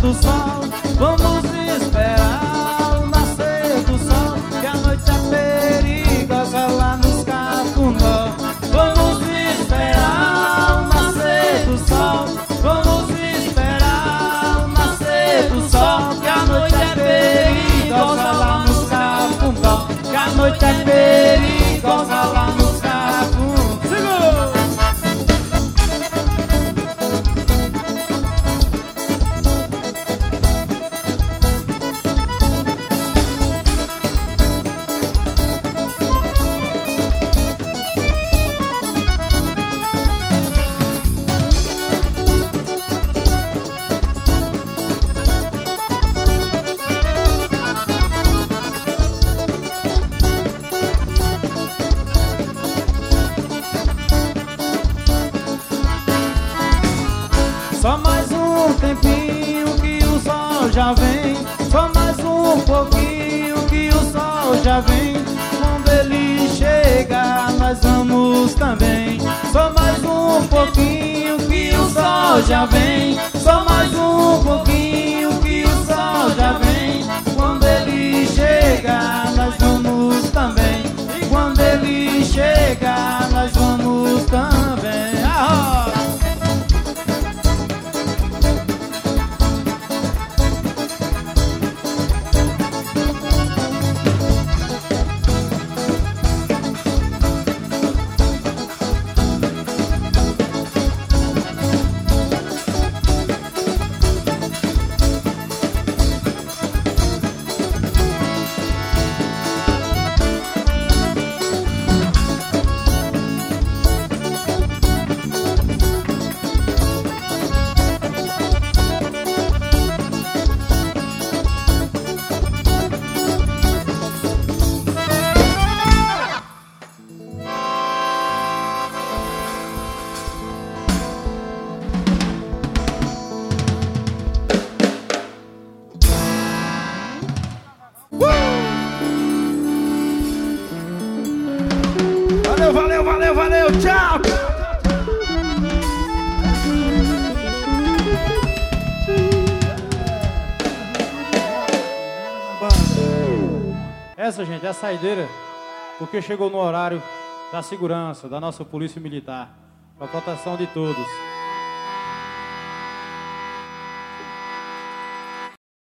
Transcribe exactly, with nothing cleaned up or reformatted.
do sol. Vamos esperar o nascer do sol, que a noite é perigosa lá nos Cafundó. Vamos esperar o nascer do sol. Vamos esperar o nascer do sol, que a noite é perigosa lá nos Cafundó. Que a noite é perigosa lá nos Cafundó. Segura! Só mais um tempinho que o sol já vem. Só mais um pouquinho que o sol já vem. Quando ele chegar nós vamos também. Só mais um pouquinho que o sol já vem. Só mais um pouquinho que o sol já vem. Quando ele chegar nós vamos também. E quando ele chegar nós vamos também. Ah! Valeu, valeu, valeu, valeu, tchau! Essa, gente, é a saideira, porque chegou no horário da segurança, da nossa polícia militar, para proteção de todos.